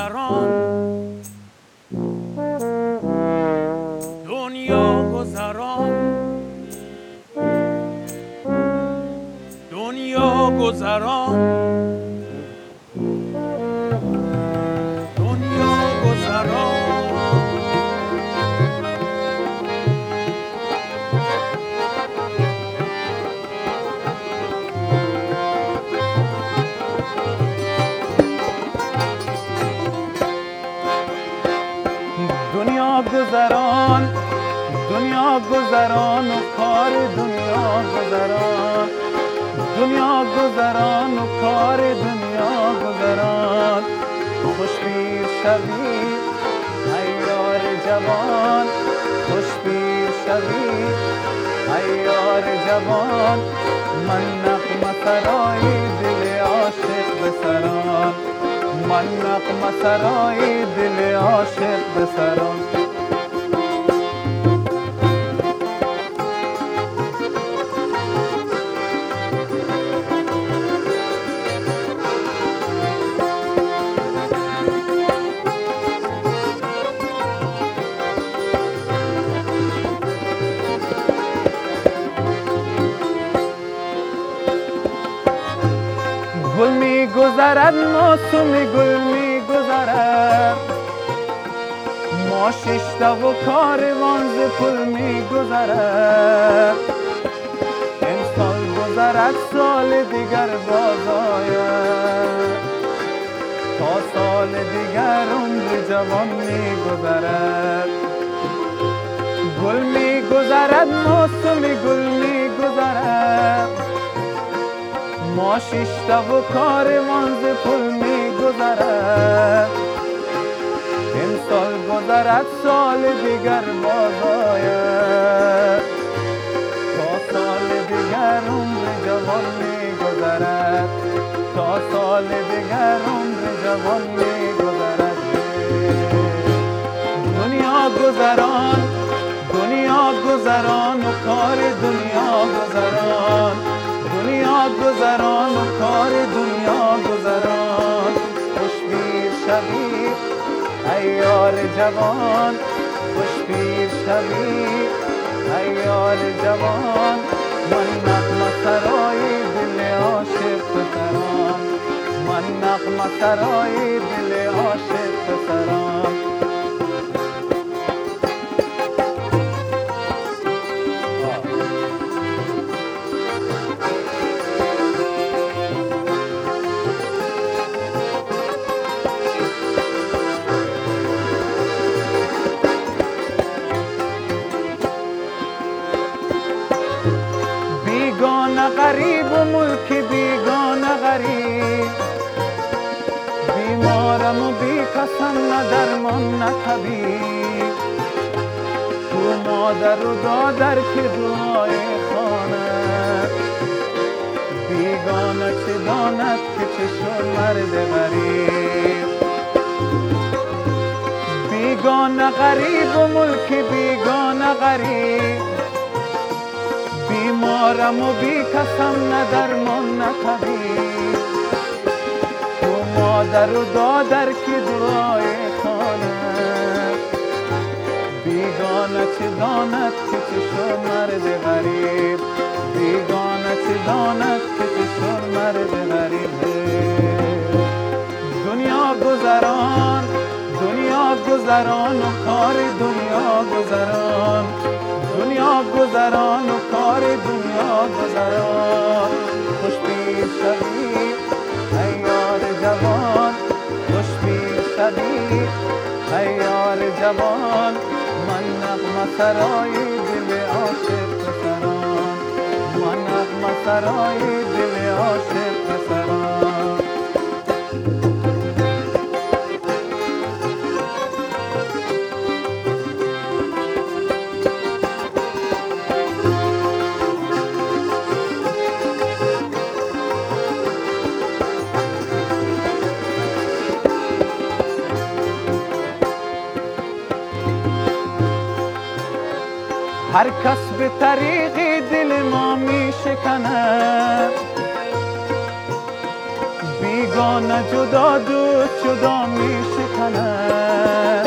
گذران دنیا گذران دنیا گذران دنیا گذران دنیا گذران دنیا گذران و کار دنیا گذران دنیا گذران و کار دنیا گذران خوشبیر شوی ای یار جوان خوشبیر شوی ای یار جوان من نغمه سرای دل عاشق بسران من نغمه سرای دل عاشق بسران گل می گذرد موسم گل می گذرد ما ششته و کاروان ز پل می گذرد امسال گذرد سال دیگر باز آید تا سال دیگر عمر جوان می گذرد گل می گذرد موسم گل می گذرد ما ششته و کاروان ز پل می گذرد امسال گذرد سال دیگر باز آید تا سال دیگر عمر جوان می گذرد تا سال دیگر عمر جوان می گذرد دنیا گذران دنیا گذران و کار دنیا گذران دنیا گذران و کار دنیا گذران خوشبیر شوی ای یار جوان خوشبیر شوی ای یار جوان من نغمه سرای دل عاشق بسران من نغمه سرای دل عاشق بسران بیگانه غریب و ملک بیگانه غریب بیمارم و بی کسم نه درمان نه طبیب تو مادر و دادر که دعای خانه بیگانه چه داند که چه شد مرد غریب بیگانه غریب و ملک بیگانه غریب بیمارم و بی کسم نه درمان نه طبیب تو مادر و دادر که دعای خانه بیگانه چه داند که چه شد مرد غریب بیگانه چه داند که چه شد مرد غریب دنیا گذران دنیا گذران و کار دنیا گذران دنیا گذران و کار دنیا گذران خوشبیر شوی ای یار جوان خوشبیر شوی ای یار جوان من نغمه سرای دل عاشق بسران من نغمه سرای دل عاشق بسران هر کس به طریقی دل ما می شکند بیگانه جدا دوست جدا می شکند وطنت